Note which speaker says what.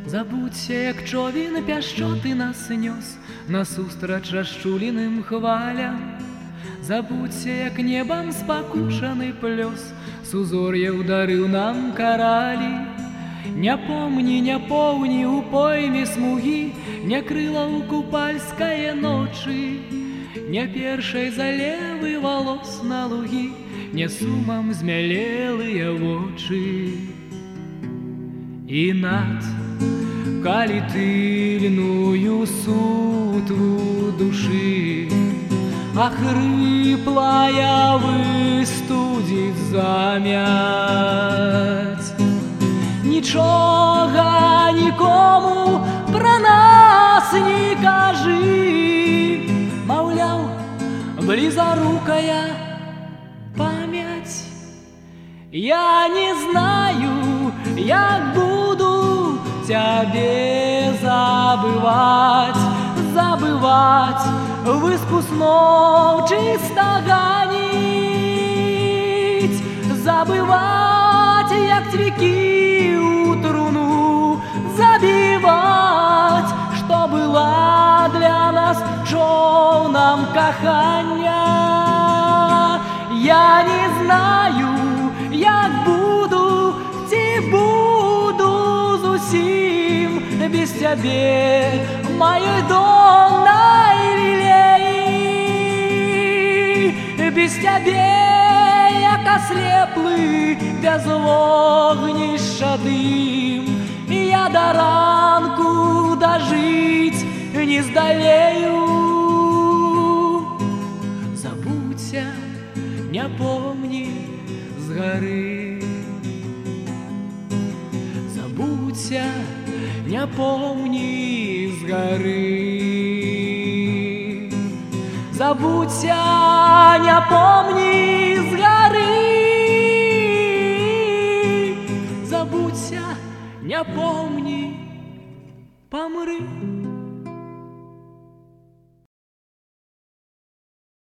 Speaker 1: Забудься, як човін пяшчоти нас нёс насустрач расчуленым хвалям. Забудься, як небам спакушаны плёс сузор'яў дарыў нам каралі. Не помні, не поўні у пойме смугі, не крылаў купальскае ночы, не першай залевы волос на лугі, не сумам змялелыя вочы. І над калі тыльную сутву душы ахрыплая выстудзіць замяць. Нічога нікому пра нас не кажы, маўляў, блізарукая памяць. Я не знаю, як буду тебе забывать, забывать, выспу снов чисто гонить, забывать, як цвікі у труну забивать, что была для нас човном кахання. Я не знаю, як буду, ці буду зусім без тебе, моей дом наймилей. Без тебе, як ослеплый, без вогнища дым, я до ранку дожить не здолею. Забудься, не помни з горы, забудься, не помни з горы. Забудься, не помни з горы. Забудься, не помни, помри.